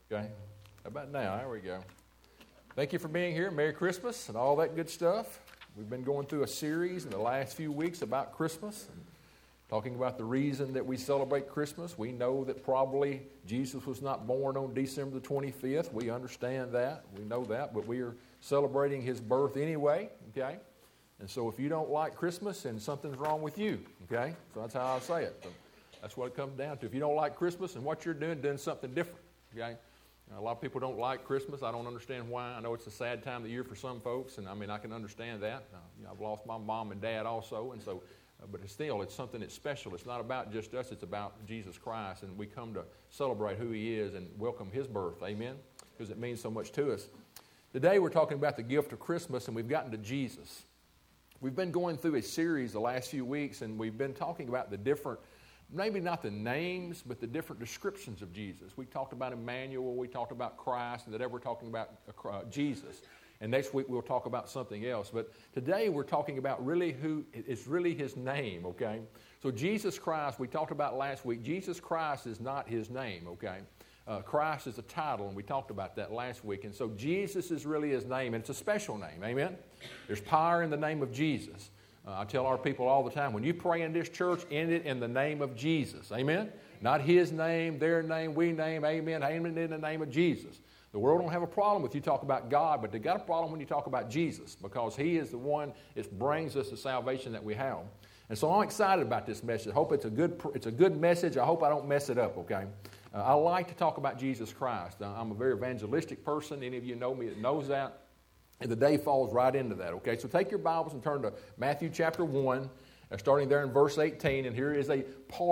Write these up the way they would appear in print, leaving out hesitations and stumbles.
Okay? How about now? There we go. Thank you for being here. Merry Christmas and all that good stuff. We've been going through a series in the last few weeks about Christmas, and talking about the reason that we celebrate Christmas. We know that probably Jesus was not born on December the 25th. We understand that. We know that. But we are celebrating His birth anyway, okay? And so if you don't like Christmas, then something's wrong with you, okay? So that's how I say it. So that's what it comes down to. If you don't like Christmas and what you're doing something different, okay? A lot of people don't like Christmas. I don't understand why. I know it's a sad time of the year for some folks, and I can understand that. I've lost my mom and dad also, and so, but it's something that's special. It's not about just us. It's about Jesus Christ, and we come to celebrate who He is and welcome His birth. Amen? Because it means so much to us. Today we're talking about the gift of Christmas, and we've gotten to Jesus. We've been going through a series the last few weeks, and we've been talking about the different, maybe not the names, but the different descriptions of Jesus. We talked about Emmanuel, we talked about Christ, and today we're talking about Jesus. And next week we'll talk about something else. But today we're talking about really who is really His name, okay? So Jesus Christ, we talked about last week, Jesus Christ is not His name, okay? Christ is a title, and we talked about that last week. And so Jesus is really His name, and it's a special name, amen? There's power in the name of Jesus. I tell our people all the time, when you pray in this church, end it in the name of Jesus. Amen? Not His name, their name, we name, amen. Amen in the name of Jesus. The world don't have a problem with you talk about God, but they got a problem when you talk about Jesus, because He is the one that brings us the salvation that we have. And so I'm excited about this message. I hope it's a good message. I hope I don't mess it up, okay? I like to talk about Jesus Christ. I'm a very evangelistic person. Any of you know me that knows that. And the day falls right into that, okay? So take your Bibles and turn to Matthew chapter 1, starting there in verse 18. And here is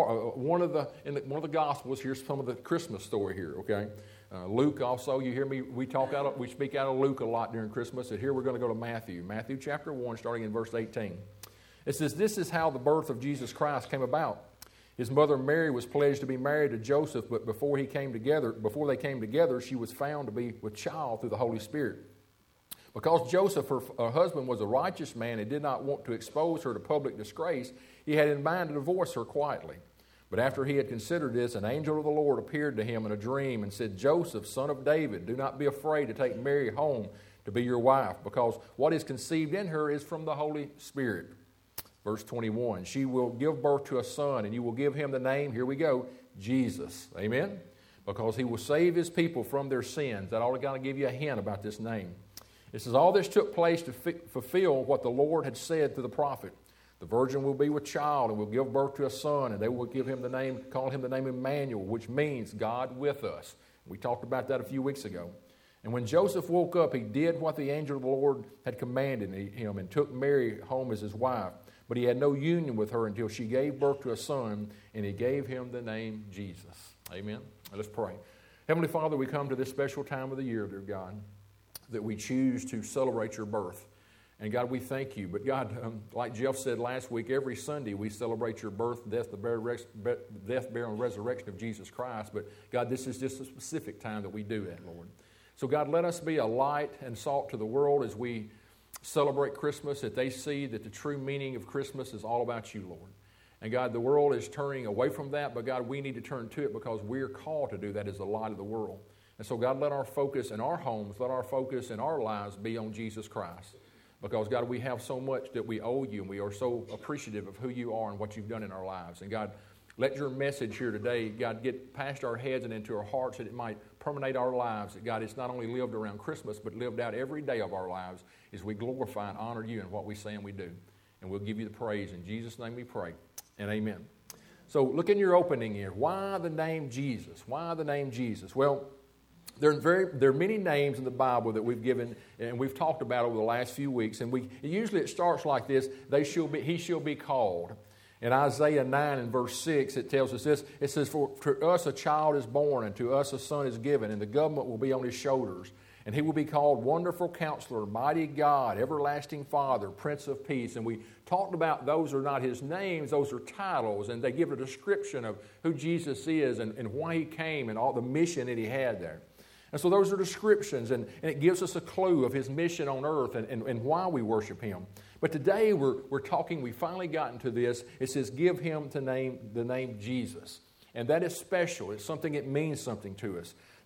one of the Gospels. Here's some of the Christmas story here, okay? Luke also, you hear me, we speak out of Luke a lot during Christmas. And here we're going to go to Matthew. Matthew chapter 1, starting in verse 18. It says, "This is how the birth of Jesus Christ came about. His mother Mary was pledged to be married to Joseph, but before they came together, she was found to be with child through the Holy Spirit. Because Joseph, her husband, was a righteous man and did not want to expose her to public disgrace, he had in mind to divorce her quietly. But after he had considered this, an angel of the Lord appeared to him in a dream and said, 'Joseph, son of David, do not be afraid to take Mary home to be your wife, because what is conceived in her is from the Holy Spirit.' Verse 21, 'She will give birth to a son, and you will give him the name,' here we go, 'Jesus.'" Amen? "Because he will save his people from their sins." That ought to kind of give you a hint about this name. It says, "All this took place to fulfill what the Lord had said to the prophet. The virgin will be with child and will give birth to a son, and they will call him the name Emmanuel, which means God with us." We talked about that a few weeks ago. "And when Joseph woke up, he did what the angel of the Lord had commanded him and took Mary home as his wife. But he had no union with her until she gave birth to a son, and he gave him the name Jesus." Amen. Let's pray. Heavenly Father, we come to this special time of the year, dear God, that we choose to celebrate your birth. And God, we thank you. But God, like Jeff said last week, every Sunday we celebrate your birth, death, burial, and resurrection of Jesus Christ. But God, this is just a specific time that we do that, Lord. So God, let us be a light and salt to the world as we celebrate Christmas, that they see that the true meaning of Christmas is all about you, Lord. And God, the world is turning away from that, but God, we need to turn to it because we're called to do that as the light of the world. And so God, let our focus in our homes, let our focus in our lives be on Jesus Christ. Because God, we have so much that we owe you, and we are so appreciative of who you are and what you've done in our lives. And God, let your message here today, God, get past our heads and into our hearts that it might permeate our lives. That God, it's not only lived around Christmas, but lived out every day of our lives as we glorify and honor you in what we say and we do. And we'll give you the praise. In Jesus' name we pray, and amen. So look in your opening here. Why the name Jesus? Why the name Jesus? Well, there are many names in the Bible that we've given and we've talked about over the last few weeks. And usually it starts like this: he shall be called. In Isaiah 9 and verse 6, it tells us this. It says, "For to us a child is born, and to us a son is given, and the government will be on his shoulders. And he will be called Wonderful Counselor, Mighty God, Everlasting Father, Prince of Peace." And we talked about those are not his names, those are titles. And they give a description of who Jesus is and why he came and all the mission that he had there. And so those are descriptions, and it gives us a clue of his mission on earth and why we worship him. But today we're talking, we finally gotten to this. It says, give him the name Jesus. And that is special. It's something that means something to us.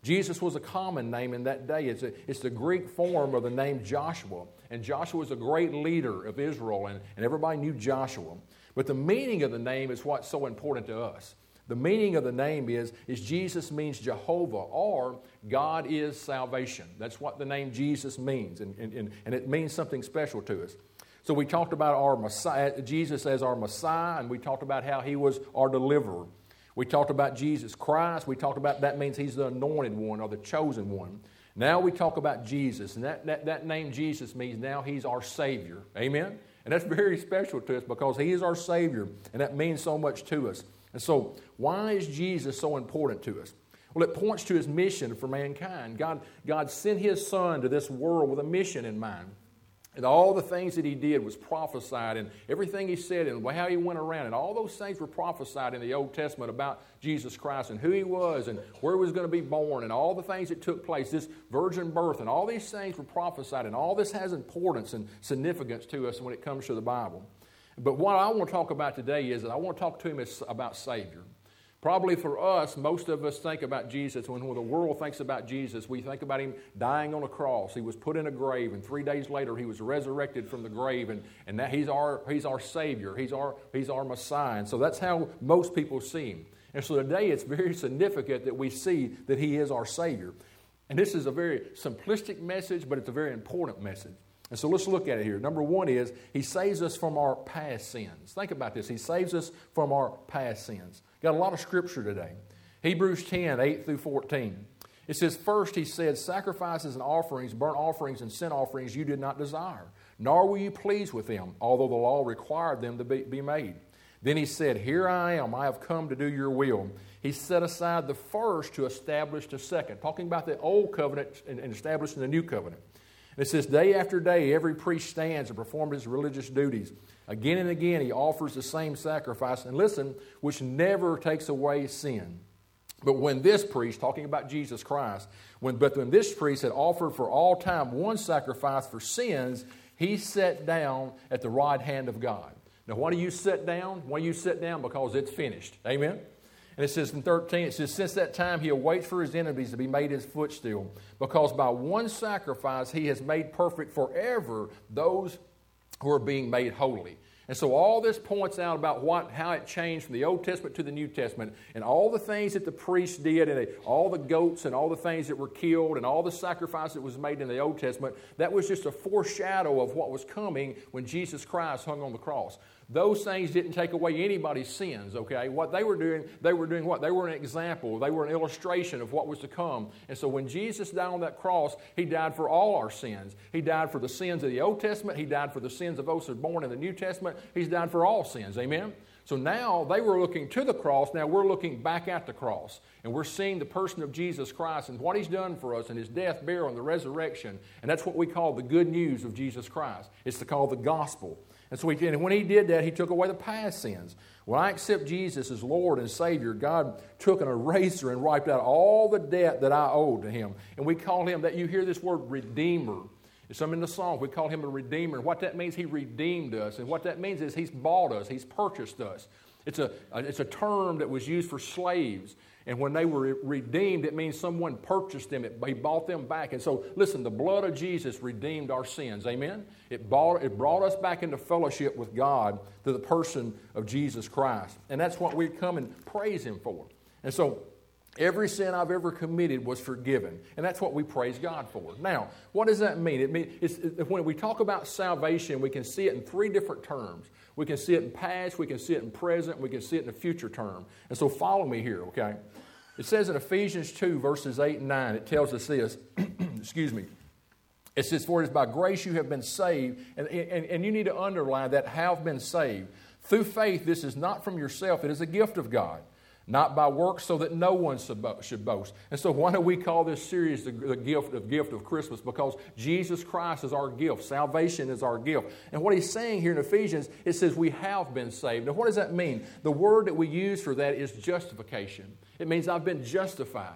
Jesus was a common name in that day. It's the Greek form of the name Joshua. And Joshua was a great leader of Israel, and everybody knew Joshua. But the meaning of the name is what's so important to us. The meaning of the name is Jesus means Jehovah, or God is salvation. That's what the name Jesus means, and it means something special to us. So we talked about our Messiah, Jesus as our Messiah, and we talked about how He was our deliverer. We talked about Jesus Christ. We talked about that means He's the anointed one or the chosen one. Now we talk about Jesus, and that name Jesus means now He's our Savior. Amen? And that's very special to us because He is our Savior, and that means so much to us. And so why is Jesus so important to us? Well, it points to His mission for mankind. God sent His Son to this world with a mission in mind. And all the things that He did was prophesied, and everything He said and how He went around, and all those things were prophesied in the Old Testament about Jesus Christ and who He was and where He was going to be born and all the things that took place, this virgin birth, and all these things were prophesied, and all this has importance and significance to us when it comes to the Bible. But what I want to talk about today is that I want to talk to Him about Savior. Probably for us, most of us think about Jesus, when the world thinks about Jesus, we think about Him dying on a cross. He was put in a grave, and 3 days later He was resurrected from the grave, and that He's our Savior. He's our Messiah. And so that's how most people see Him. And so today it's very significant that we see that He is our Savior. And this is a very simplistic message, but it's a very important message. And so let's look at it here. Number one is He saves us from our past sins. Think about this. He saves us from our past sins. Got a lot of scripture today. Hebrews 10, 8 through 14. It says, first He said, sacrifices and offerings, burnt offerings and sin offerings you did not desire, nor were you pleased with them, although the law required them to be made. Then He said, here I am, I have come to do your will. He set aside the first to establish the second. Talking about the old covenant and establishing the new covenant. And it says, day after day, every priest stands and performs his religious duties. Again and again, he offers the same sacrifice, and listen, which never takes away sin. But when this priest, talking about Jesus Christ, when this priest had offered for all time one sacrifice for sins, He sat down at the right hand of God. Now, why do you sit down? Why do you sit down? Because it's finished. Amen? And it says in 13, it says, since that time He awaits for His enemies to be made His footstool, because by one sacrifice He has made perfect forever those who are being made holy. And so all this points out about how it changed from the Old Testament to the New Testament, and all the things that the priests did, and all the goats and all the things that were killed, and all the sacrifice that was made in the Old Testament. That was just a foreshadow of what was coming when Jesus Christ hung on the cross. Those things didn't take away anybody's sins, okay? What they were doing what? They were an example. They were an illustration of what was to come. And so when Jesus died on that cross, He died for all our sins. He died for the sins of the Old Testament. He died for the sins of those who are born in the New Testament. He's died for all sins, amen? So now they were looking to the cross. Now we're looking back at the cross. And we're seeing the person of Jesus Christ and what He's done for us and His death, burial, and the resurrection. And that's what we call the good news of Jesus Christ. It's called the gospel. And so when He did that, He took away the past sins. When I accept Jesus as Lord and Savior, God took an eraser and wiped out all the debt that I owed to Him. And we call Him, that you hear this word, Redeemer. It's some in the song. We call Him a Redeemer. And what that means, He redeemed us. And what that means is He's bought us. He's purchased us. It's a term that was used for slaves. And when they were redeemed, it means someone purchased them. He bought them back. And so, listen, the blood of Jesus redeemed our sins. Amen? It brought us back into fellowship with God through the person of Jesus Christ. And that's what we come and praise Him for. And so, every sin I've ever committed was forgiven. And that's what we praise God for. Now, what does that mean? It means when we talk about salvation, we can see it in three different terms. We can see it in past, we can see it in present, we can see it in the future term. And so follow me here, okay? It says in Ephesians 2, verses 8 and 9, it tells us this, excuse me. It says, for it is by grace you have been saved, and you need to underline that, have been saved. Through faith, this is not from yourself, it is a gift of God. Not by works, so that no one should boast. And so why do we call this series the gift of Christmas? Because Jesus Christ is our gift. Salvation is our gift. And what he's saying here in Ephesians, it says we have been saved. Now what does that mean? The word that we use for that is justification. It means I've been justified.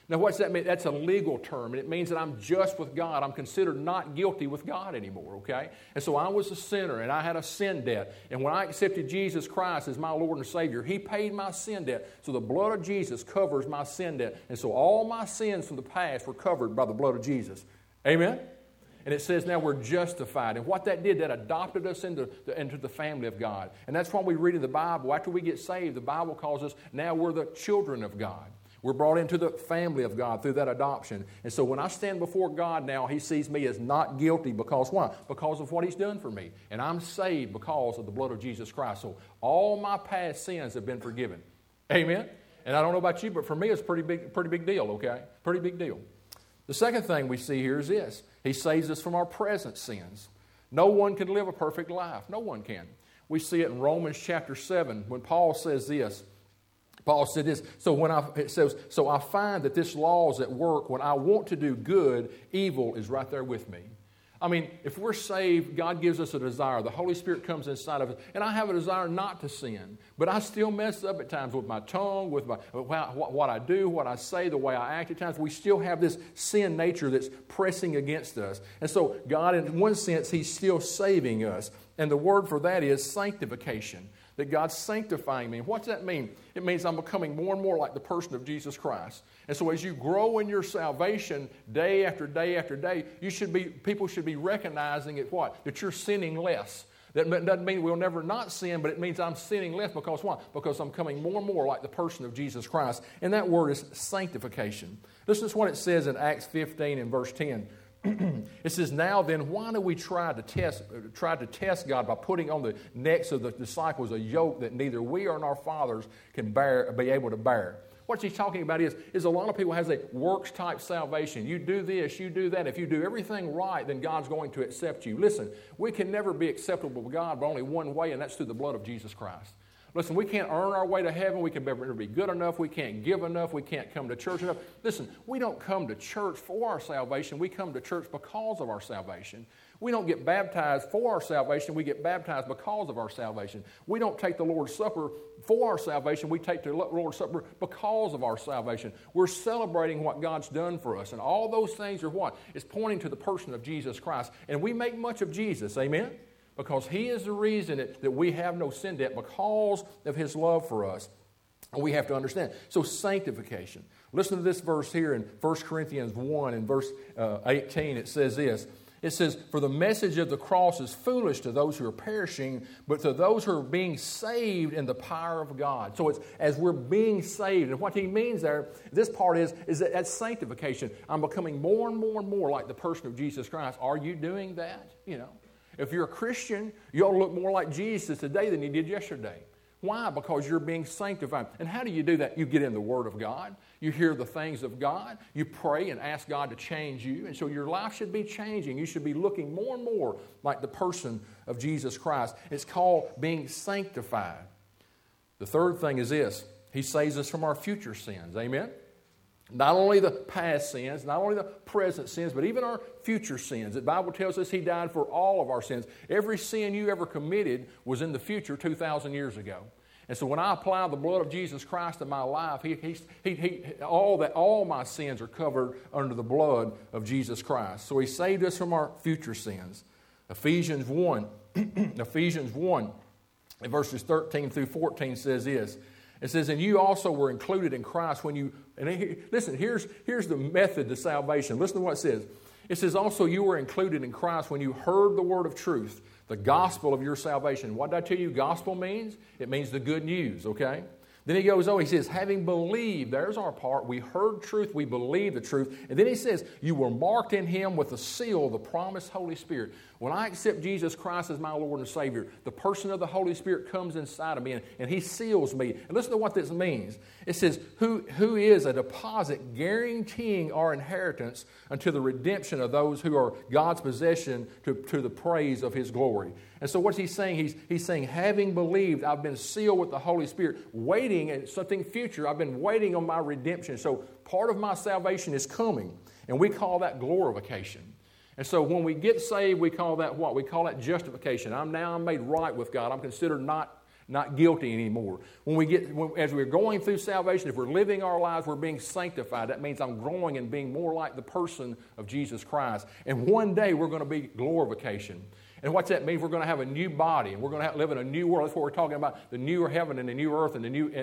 Now, what's that mean? That's a legal term, and it means that I'm just with God. I'm considered not guilty with God anymore, okay? And so I was a sinner, and I had a sin debt. And when I accepted Jesus Christ as my Lord and Savior, He paid my sin debt. So the blood of Jesus covers my sin debt. And so all my sins from the past were covered by the blood of Jesus. Amen? And it says now we're justified. And what that did, that adopted us into the family of God. And that's why we read in the Bible, after we get saved, the Bible calls us, now we're the children of God. We're brought into the family of God through that adoption. And so when I stand before God now, He sees me as not guilty because why? Because of what He's done for me. And I'm saved because of the blood of Jesus Christ. So all my past sins have been forgiven. Amen? And I don't know about you, but for me it's a pretty big deal, okay? Pretty big deal. The second thing we see here is this. He saves us from our present sins. No one can live a perfect life. No one can. We see it in Romans chapter 7 when Paul says this. Paul said this, so I find that this law is at work. When I want to do good, evil is right there with me. I mean, if we're saved, God gives us a desire. The Holy Spirit comes inside of us, and I have a desire not to sin. But I still mess up at times with my tongue, with what I do, what I say, the way I act. At times, we still have this sin nature that's pressing against us. And so God, in one sense, He's still saving us. And the word for that is sanctification. That God's sanctifying me. What's that mean? It means I'm becoming more and more like the person of Jesus Christ. And so as you grow in your salvation day after day after day, people should be recognizing it what? That you're sinning less. That doesn't mean we'll never not sin, but it means I'm sinning less because why? Because I'm coming more and more like the person of Jesus Christ. And that word is sanctification. Listen to what it says in Acts 15 and verse 10. It says, now then, why do we try to test God by putting on the necks of the disciples a yoke that neither we or our fathers can be able to bear? What he's talking about is a lot of people has a works-type salvation. You do this, you do that. If you do everything right, then God's going to accept you. Listen, we can never be acceptable to God but only one way, and that's through the blood of Jesus Christ. Listen, we can't earn our way to heaven. We can never be good enough. We can't give enough. We can't come to church enough. Listen, we don't come to church for our salvation. We come to church because of our salvation. We don't get baptized for our salvation. We get baptized because of our salvation. We don't take the Lord's Supper for our salvation. We take the Lord's Supper because of our salvation. We're celebrating what God's done for us. And all those things are what? It's pointing to the person of Jesus Christ. And we make much of Jesus. Amen? Because He is the reason that we have no sin debt because of His love for us. And we have to understand. So sanctification. Listen to this verse here in 1 Corinthians 1 and verse 18. It says this. It says, for the message of the cross is foolish to those who are perishing, but to those who are being saved in the power of God. So it's as we're being saved. And what he means there, this part is that that's sanctification. I'm becoming more and more and more like the person of Jesus Christ. Are you doing that? You know. If you're a Christian, you ought to look more like Jesus today than you did yesterday. Why? Because you're being sanctified. And how do you do that? You get in the Word of God. You hear the things of God. You pray and ask God to change you. And so your life should be changing. You should be looking more and more like the person of Jesus Christ. It's called being sanctified. The third thing is this. He saves us from our future sins. Amen? Not only the past sins, not only the present sins, but even our future sins. The Bible tells us He died for all of our sins. Every sin you ever committed was in the future 2,000 years ago. And so when I apply the blood of Jesus Christ in my life, all my sins are covered under the blood of Jesus Christ. So He saved us from our future sins. Ephesians 1, in verses 13 through 14 says this. It says, and you also were included in Christ when you... And listen, here's the method to salvation. Listen to what it says. It says, also you were included in Christ when you heard the word of truth, the gospel of your salvation. What did I tell you gospel means? It means the good news, okay? Then he goes, he says, having believed, there's our part. We heard truth, we believed the truth. And then he says, you were marked in Him with the seal of the promised Holy Spirit. When I accept Jesus Christ as my Lord and Savior, the person of the Holy Spirit comes inside of me and He seals me. And listen to what this means. It says, who is a deposit guaranteeing our inheritance until the redemption of those who are God's possession to the praise of His glory. And so what's He saying? He's saying, having believed, I've been sealed with the Holy Spirit, waiting at something future. I've been waiting on my redemption. So part of my salvation is coming. And we call that glorification. And so when we get saved, we call that what? We call that justification. I'm made right with God. I'm considered not not guilty anymore. As we're going through salvation, if we're living our lives, we're being sanctified. That means I'm growing and being more like the person of Jesus Christ. And one day we're going to be glorification. And what's that mean? We're going to have a new body, and we're going to live in a new world. That's what we're talking about, the new heaven and the new earth, and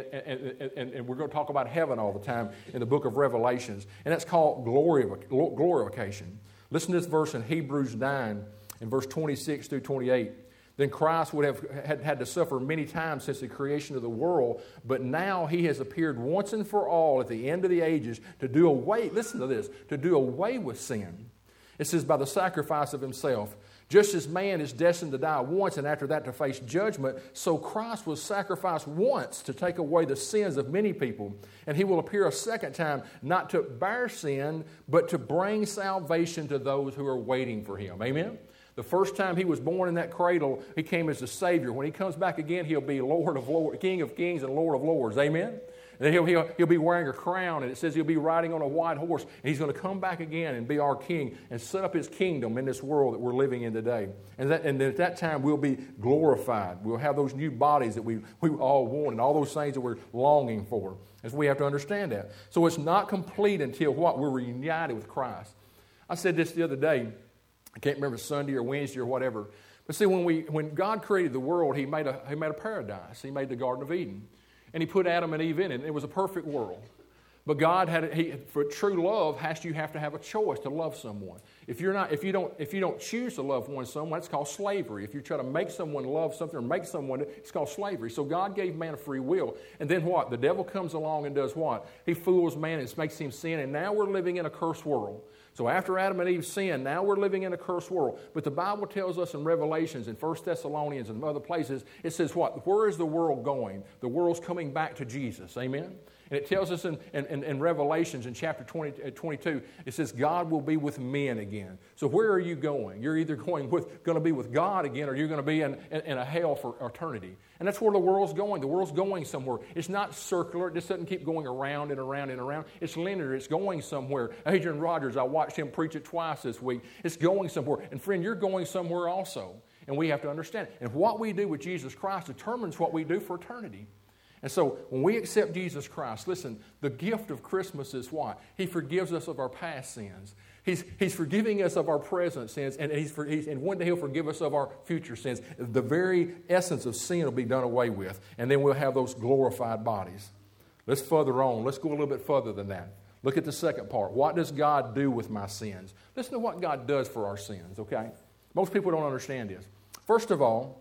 and we're going to talk about heaven all the time in the book of Revelations. And that's called glorification. Listen to this verse in Hebrews 9, in verse 26 through 28. Then Christ would have had to suffer many times since the creation of the world, but now he has appeared once and for all at the end of the ages to do away, listen to this, to do away with sin. It says, by the sacrifice of himself. Just as man is destined to die once and after that to face judgment, so Christ was sacrificed once to take away the sins of many people. And he will appear a second time, not to bear sin, but to bring salvation to those who are waiting for him. Amen? The first time he was born in that cradle, he came as the Savior. When he comes back again, he'll be Lord of Lords, King of Kings and Lord of Lords. Amen? And he'll be wearing a crown, and it says he'll be riding on a white horse. And he's going to come back again and be our king and set up his kingdom in this world that we're living in today. And then at that time, we'll be glorified. We'll have those new bodies that we all want and all those things that we're longing for. And so we have to understand that. So it's not complete until what? We're reunited with Christ. I said this the other day. I can't remember Sunday or Wednesday or whatever. But see, when God created the world, He made a paradise. He made the Garden of Eden. And He put Adam and Eve in it. It was a perfect world. But God for true love, you have to have a choice to love someone. If you don't choose to love someone, it's called slavery. If you try to make someone love something or make someone, it's called slavery. So God gave man a free will. And then what? The devil comes along and does what? He fools man and makes him sin. And now we're living in a cursed world. So after Adam and Eve sinned, now we're living in a cursed world. But the Bible tells us in Revelations, in 1 Thessalonians, and other places, it says what? Where is the world going? The world's coming back to Jesus. Amen? And it tells us in Revelations in chapter 22, it says God will be with men again. So where are you going? You're either going to be with God again, or you're going to be in a hell for eternity. And that's where the world's going. The world's going somewhere. It's not circular. It just doesn't keep going around and around and around. It's linear. It's going somewhere. Adrian Rogers, I watched him preach it twice this week. It's going somewhere. And friend, you're going somewhere also. And we have to understand it. And what we do with Jesus Christ determines what we do for eternity. And so when we accept Jesus Christ, listen, the gift of Christmas is what? He forgives us of our past sins. He's forgiving us of our present sins, and and one day He'll forgive us of our future sins. The very essence of sin will be done away with, and then we'll have those glorified bodies. Let's further on. Let's go a little bit further than that. Look at the second part. What does God do with my sins? Listen to what God does for our sins, okay? Most people don't understand this. First of all,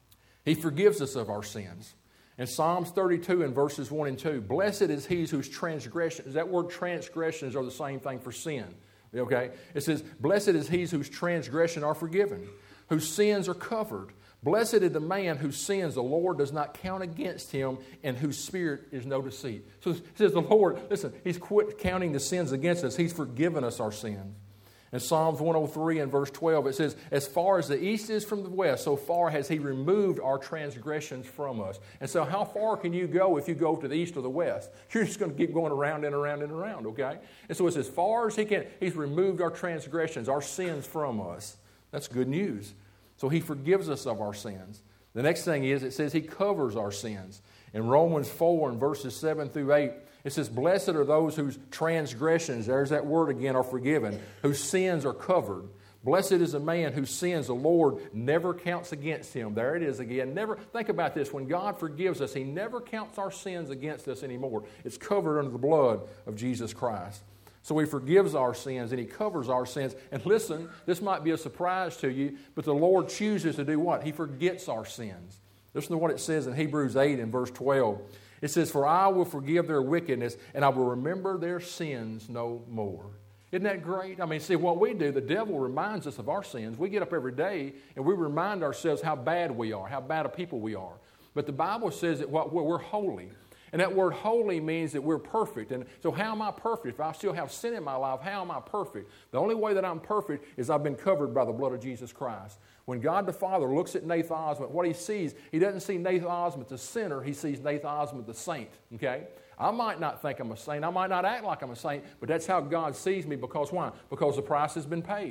He forgives us of our sins. In Psalms 32 and verses 1 and 2, blessed is he whose transgressions, that word transgressions are the same thing for sin. Okay? It says, blessed is he whose transgressions are forgiven, whose sins are covered. Blessed is the man whose sins the Lord does not count against him, and whose spirit is no deceit. So it says the Lord, listen, He's quit counting the sins against us. He's forgiven us our sins. In Psalms 103 and verse 12, it says, as far as the east is from the west, so far has He removed our transgressions from us. And so how far can you go if you go to the east or the west? You're just going to keep going around and around and around, okay? And so it's as far as He can. He's removed our transgressions, our sins from us. That's good news. So He forgives us of our sins. The next thing is, it says He covers our sins. In Romans 4 and verses 7 through 8, it says, blessed are those whose transgressions, there's that word again, are forgiven, whose sins are covered. Blessed is a man whose sins the Lord never counts against him. There it is again. Never. Think about this. When God forgives us, He never counts our sins against us anymore. It's covered under the blood of Jesus Christ. So He forgives our sins and He covers our sins. And listen, this might be a surprise to you, but the Lord chooses to do what? He forgets our sins. Listen to what it says in Hebrews 8 and verse 12. It says, for I will forgive their wickedness, and I will remember their sins no more. Isn't that great? I mean, see, what we do, the devil reminds us of our sins. We get up every day, and we remind ourselves how bad we are, how bad a people we are. But the Bible says that we're holy. And that word holy means that we're perfect. And so how am I perfect? If I still have sin in my life, how am I perfect? The only way that I'm perfect is I've been covered by the blood of Jesus Christ. When God the Father looks at Nathan Osmond, what He sees, He doesn't see Nathan Osmond the sinner, He sees Nathan Osmond the saint. Okay? I might not think I'm a saint. I might not act like I'm a saint, but that's how God sees me because why? Because the price has been paid.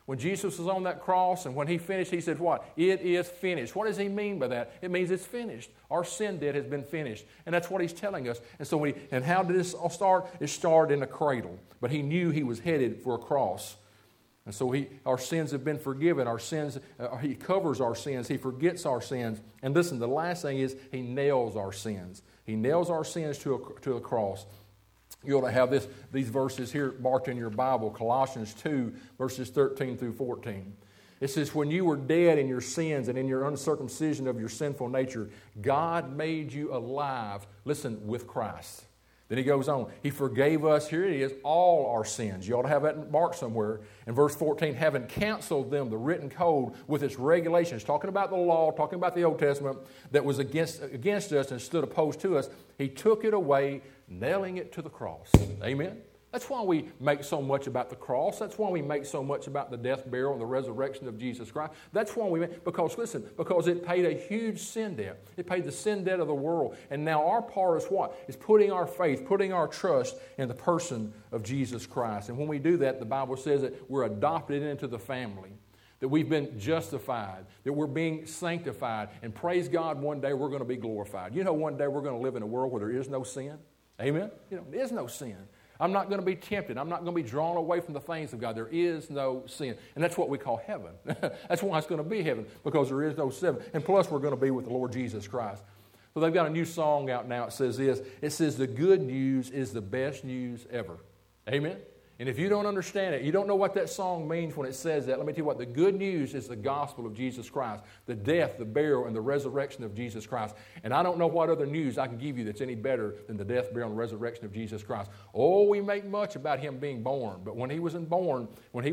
When Jesus was on that cross and when he finished, he said what? It is finished. What does he mean by that? It means it's finished. Our sin debt has been finished. And that's what he's telling us. And how did this all start? It started in a cradle. But he knew he was headed for a cross. And so our sins have been forgiven. Our sins, he covers our sins. He forgets our sins. And listen, the last thing is he nails our sins. He nails our sins to a cross. You ought to have these verses here marked in your Bible, Colossians 2, verses 13 through 14. It says, when you were dead in your sins and in your uncircumcision of your sinful nature, God made you alive, listen, with Christ. Then he goes on. He forgave us, here it is, all our sins. You ought to have that marked somewhere. In verse 14, having canceled them, the written code with its regulations, talking about the law, talking about the Old Testament, that was against us and stood opposed to us, he took it away, nailing it to the cross. Amen? That's why we make so much about the cross. That's why we make so much about the death, burial, and the resurrection of Jesus Christ. That's why because it paid a huge sin debt. It paid the sin debt of the world. And now our part is what? Is putting our faith, putting our trust in the person of Jesus Christ. And when we do that, the Bible says that we're adopted into the family, that we've been justified, that we're being sanctified. And praise God, one day we're going to be glorified. You know, one day we're going to live in a world where there is no sin. Amen? You know, there is no sin. I'm not going to be tempted. I'm not going to be drawn away from the things of God. There is no sin. And that's what we call heaven. That's why it's going to be heaven, because there is no sin. And plus, we're going to be with the Lord Jesus Christ. So they've got a new song out now. It says this. It says, the good news is the best news ever. Amen? And if you don't understand it, you don't know what that song means when it says that, let me tell you what, the good news is the gospel of Jesus Christ, the death, the burial, and the resurrection of Jesus Christ. And I don't know what other news I can give you that's any better than the death, burial, and resurrection of Jesus Christ. Oh, we make much about him being born, but when he was born,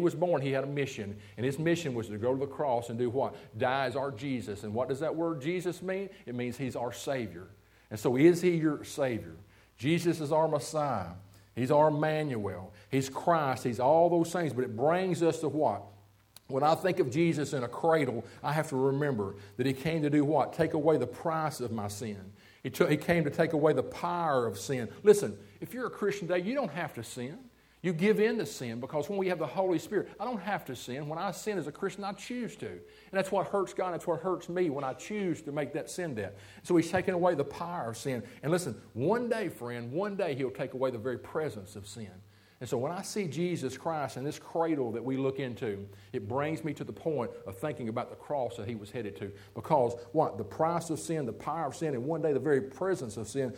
he had a mission, and his mission was to go to the cross and do what? Die as our Jesus. And what does that word Jesus mean? It means he's our Savior. And so is he your Savior? Jesus is our Messiah. He's our Emmanuel. He's Christ. He's all those things. But it brings us to what? When I think of Jesus in a cradle, I have to remember that he came to do what? Take away the price of my sin. He came to take away the power of sin. Listen, if you're a Christian today, you don't have to sin. You give in to sin, because when we have the Holy Spirit, I don't have to sin. When I sin as a Christian, I choose to. And that's what hurts God. That's what hurts me, when I choose to make that sin debt. So he's taken away the power of sin. And listen, one day, friend, one day he'll take away the very presence of sin. And so when I see Jesus Christ in this cradle that we look into, it brings me to the point of thinking about the cross that he was headed to. Because what? The price of sin, the power of sin, and one day the very presence of sin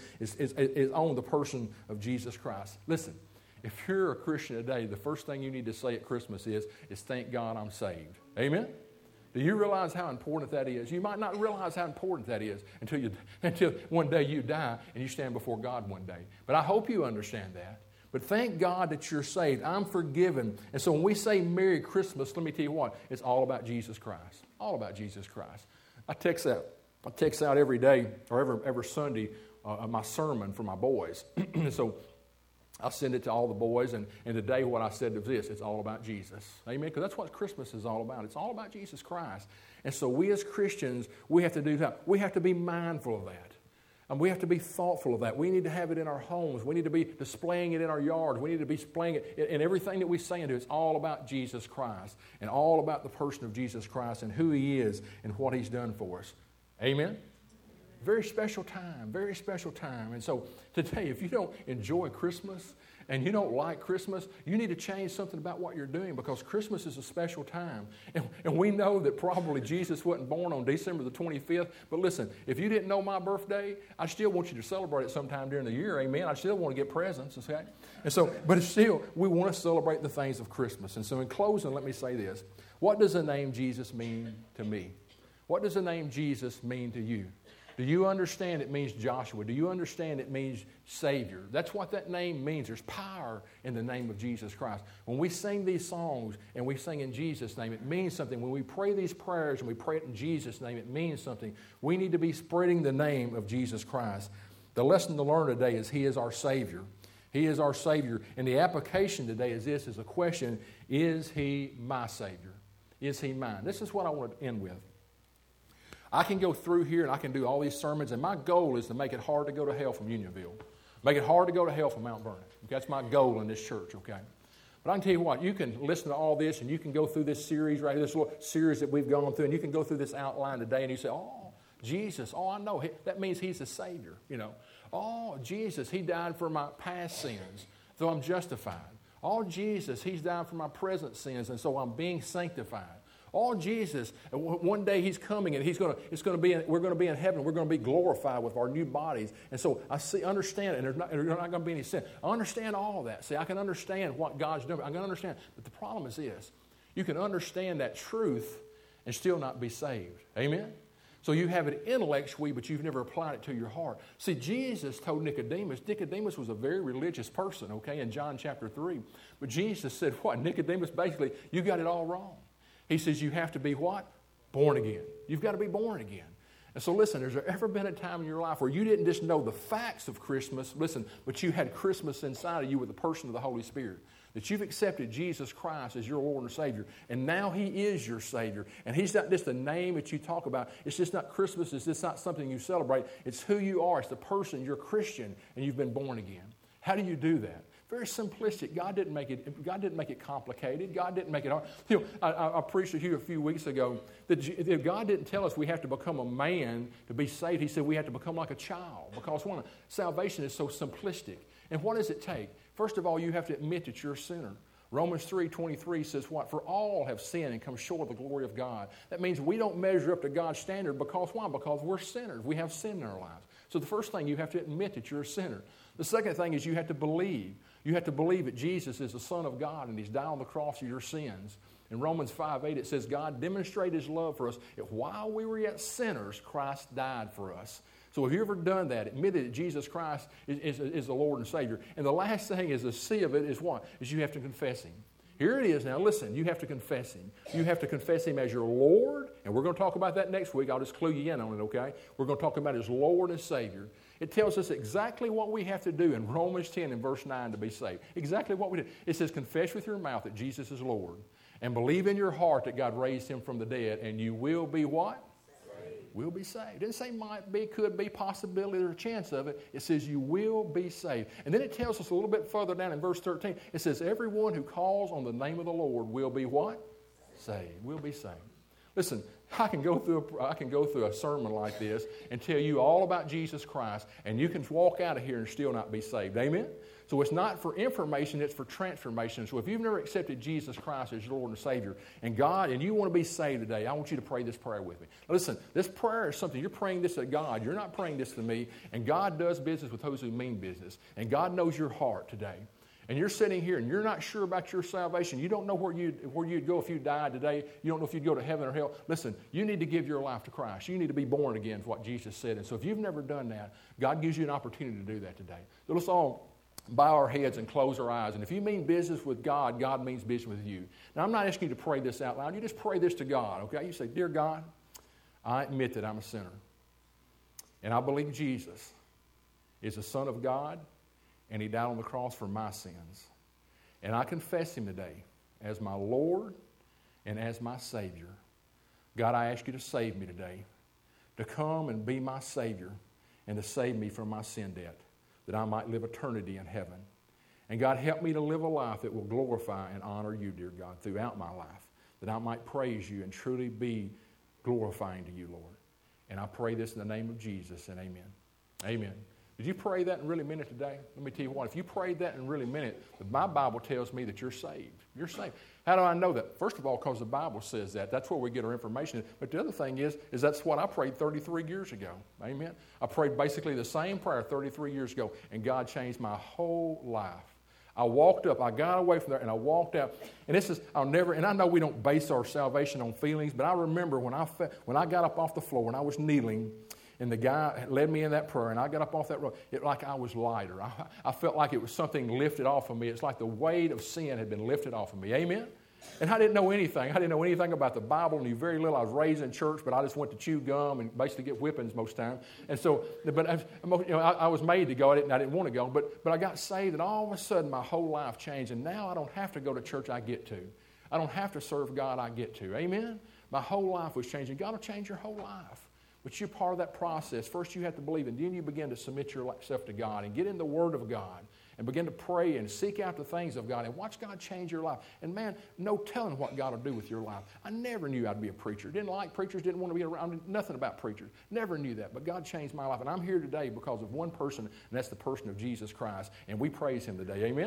is on the person of Jesus Christ. Listen. If you're a Christian today, the first thing you need to say at Christmas is thank God I'm saved. Amen? Do you realize how important that is? You might not realize how important that is until one day you die and you stand before God one day. But I hope you understand that. But thank God that you're saved. I'm forgiven. And so when we say Merry Christmas, let me tell you what, it's all about Jesus Christ. All about Jesus Christ. I text out every day or every Sunday my sermon for my boys. And so I send it to all the boys, and today what I said was this: it's all about Jesus. Amen? Because that's what Christmas is all about. It's all about Jesus Christ. And so we as Christians, we have to do that. We have to be mindful of that. And we have to be thoughtful of that. We need to have it in our homes. We need to be displaying it in our yards. We need to be displaying it in everything that we say and do. It's all about Jesus Christ and all about the person of Jesus Christ and who he is and what he's done for us. Amen? Very special time, very special time. And so today, if you don't enjoy Christmas and you don't like Christmas, you need to change something about what you're doing, because Christmas is a special time. And we know that probably Jesus wasn't born on December the 25th. But listen, if you didn't know my birthday, I still want you to celebrate it sometime during the year. Amen. I still want to get presents, okay? And so, but it's still, we want to celebrate the things of Christmas. And so in closing, let me say this. What does the name Jesus mean to me? What does the name Jesus mean to you? Do you understand it means Joshua? Do you understand it means Savior? That's what that name means. There's power in the name of Jesus Christ. When we sing these songs and we sing in Jesus' name, it means something. When we pray these prayers and we pray it in Jesus' name, it means something. We need to be spreading the name of Jesus Christ. The lesson to learn today is he is our Savior. He is our Savior. And the application today is this, is a question: is he my Savior? Is he mine? This is what I want to end with. I can go through here and I can do all these sermons, and my goal is to make it hard to go to hell from Unionville. Make it hard to go to hell from Mount Vernon. Okay? That's my goal in this church, okay? But I can tell you what, you can listen to all this and you can go through this series right here, this little series that we've gone through, and you can go through this outline today and you say, oh, Jesus, oh, I know. That means He's the Savior, you know. Oh, Jesus, He died for my past sins, so I'm justified. Oh, Jesus, He's died for my present sins, and so I'm being sanctified. Oh, Jesus, one day He's coming, and we're going to be in heaven. We're going to be glorified with our new bodies. And so I understand, and there's not going to be any sin. I understand all that. See, I can understand what God's doing. I can understand. But the problem is this. You can understand that truth and still not be saved. Amen? So you have it intellectually, but you've never applied it to your heart. See, Jesus told Nicodemus was a very religious person, okay, in John chapter 3. But Jesus said what? Nicodemus, basically, you got it all wrong. He says you have to be what? Born again. You've got to be born again. And so listen, has there ever been a time in your life where you didn't just know the facts of Christmas, listen, but you had Christmas inside of you with the person of the Holy Spirit? That you've accepted Jesus Christ as your Lord and Savior, and now He is your Savior. And He's not just a name that you talk about. It's just not Christmas. It's just not something you celebrate. It's who you are. It's the person. You're a Christian, and you've been born again. How do you do that? Very simplistic. God didn't make it complicated. God didn't make it hard. You know, I preached to you a few weeks ago that God didn't tell us we have to become a man to be saved. He said we have to become like a child, because salvation is so simplistic. And what does it take? First of all, you have to admit that you're a sinner. Romans 3:23 says what? For all have sinned and come short of the glory of God. That means we don't measure up to God's standard because why? Because we're sinners. We have sin in our lives. So the first thing, you have to admit that you're a sinner. The second thing is you have to believe. You have to believe that Jesus is the Son of God and He's died on the cross for your sins. In Romans 5:8 it says God demonstrated His love for us. If while we were yet sinners, Christ died for us. So have you ever done that? Admitted that Jesus Christ is the Lord and Savior. And the last thing is the C of it is what? Is you have to confess Him. Here it is now. Listen, you have to confess Him. You have to confess Him as your Lord. And we're going to talk about that next week. I'll just clue you in on it, okay? We're going to talk about His Lord and Savior. It tells us exactly what we have to do in Romans 10 and verse 9 to be saved. Exactly what we do. It says, confess with your mouth that Jesus is Lord. And believe in your heart that God raised Him from the dead. And you will be what? Will be saved. It didn't say might be, could be, possibility, or a chance of it. It says you will be saved. And then it tells us a little bit further down in verse 13. It says everyone who calls on the name of the Lord will be what? Saved. Will be saved. Listen, I can go through a sermon like this and tell you all about Jesus Christ, and you can walk out of here and still not be saved. Amen? So it's not for information, it's for transformation. So if you've never accepted Jesus Christ as your Lord and Savior, and you want to be saved today, I want you to pray this prayer with me. Now listen, this prayer is something, you're praying this to God. You're not praying this to me. And God does business with those who mean business. And God knows your heart today. And you're sitting here and you're not sure about your salvation. You don't know where you'd go if you died today. You don't know if you'd go to heaven or hell. Listen, you need to give your life to Christ. You need to be born again, is what Jesus said. And so if you've never done that, God gives you an opportunity to do that today. So let's all bow our heads and close our eyes. And if you mean business with God, God means business with you. Now, I'm not asking you to pray this out loud. You just pray this to God, okay? You say, Dear God, I admit that I'm a sinner. And I believe Jesus is the Son of God, and He died on the cross for my sins. And I confess Him today as my Lord and as my Savior. God, I ask you to save me today, to come and be my Savior, and to save me from my sin debt, that I might live eternity in heaven. And God, help me to live a life that will glorify and honor you, dear God, throughout my life, that I might praise you and truly be glorifying to you, Lord. And I pray this in the name of Jesus, and amen. Amen. Did you pray that and really mean it today? Let me tell you what, if you prayed that and really meant it, my Bible tells me that you're saved. You're saved. How do I know that? First of all, because the Bible says that. That's where we get our information. But the other thing is that's what I prayed 33 years ago. Amen? I prayed basically the same prayer 33 years ago, and God changed my whole life. I walked up, I got away from there, and I walked out. And and I know we don't base our salvation on feelings, but I remember when I got up off the floor, when I was kneeling, and the guy led me in that prayer, and I got up off that road. It like I was lighter. I felt like it was something lifted off of me. It's like the weight of sin had been lifted off of me. Amen? And I didn't know anything. I didn't know anything about the Bible. Knew very little. I was raised in church, but I just went to chew gum and basically get whippings most time. And so, but I was made to go. I didn't want to go. But I got saved, and all of a sudden my whole life changed. And now I don't have to go to church. I get to. I don't have to serve God. I get to. Amen? My whole life was changing. God will change your whole life. But you're part of that process. First you have to believe, and then you begin to submit yourself to God and get in the Word of God and begin to pray and seek out the things of God and watch God change your life. And man, no telling what God will do with your life. I never knew I'd be a preacher. Didn't like preachers, didn't want to be around, nothing about preachers. Never knew that, but God changed my life. And I'm here today because of one person, and that's the person of Jesus Christ. And we praise Him today. Amen?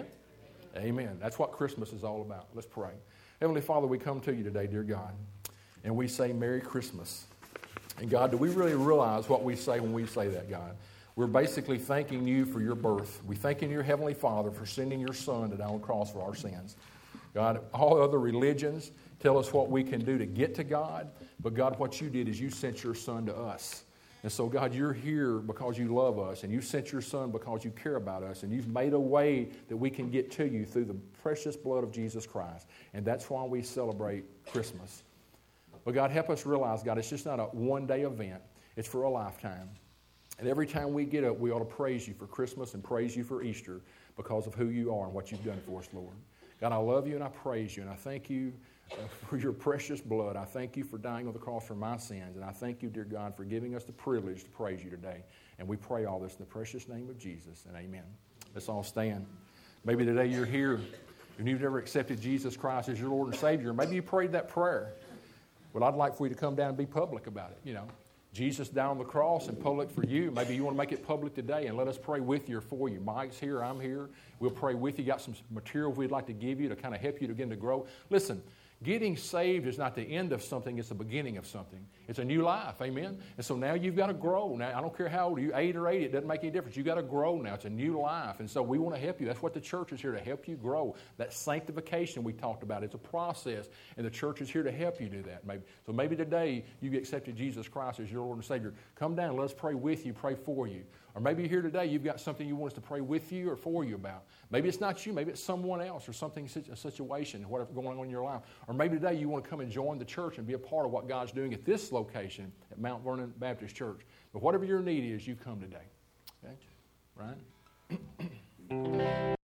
Amen. That's what Christmas is all about. Let's pray. Heavenly Father, we come to you today, dear God, and we say Merry Christmas. And God, do we really realize what we say when we say that, God? We're basically thanking you for your birth. We're thanking your Heavenly Father for sending your Son to die on the cross for our sins. God, all other religions tell us what we can do to get to God, but God, what you did is you sent your Son to us. And so, God, you're here because you love us, and you sent your Son because you care about us, and you've made a way that we can get to you through the precious blood of Jesus Christ. And that's why we celebrate Christmas. But God, help us realize, God, it's just not a one-day event. It's for a lifetime. And every time we get up, we ought to praise you for Christmas and praise you for Easter because of who you are and what you've done for us, Lord. God, I love you and I praise you, and I thank you for your precious blood. I thank you for dying on the cross for my sins, and I thank you, dear God, for giving us the privilege to praise you today. And we pray all this in the precious name of Jesus, and amen. Let's all stand. Maybe today you're here and you've never accepted Jesus Christ as your Lord and Savior. Maybe you prayed that prayer. Well, I'd like for you to come down and be public about it, you know. Jesus died on the cross and public for you. Maybe you want to make it public today, and let us pray with you or for you. Mike's here, I'm here. We'll pray with you. Got some material we'd like to give you to kind of help you to begin to grow. Listen, getting saved is not the end of something, it's the beginning of something. It's a new life, amen? And so now you've got to grow. Now, I don't care how old you are, 8 or 80, it doesn't make any difference. You've got to grow now. It's a new life. And so we want to help you. That's what the church is here to help you grow. That sanctification we talked about, it's a process, and the church is here to help you do that. So maybe today you've accepted Jesus Christ as your Lord and Savior. Come down and let us pray with you, pray for you. Or maybe you're here today, you've got something you want us to pray with you or for you about. Maybe it's not you, maybe it's someone else or something, a situation, whatever going on in your life. Or maybe today you want to come and join the church and be a part of what God's doing at this location at Mount Vernon Baptist Church. But whatever your need is, you come today. Okay? Right?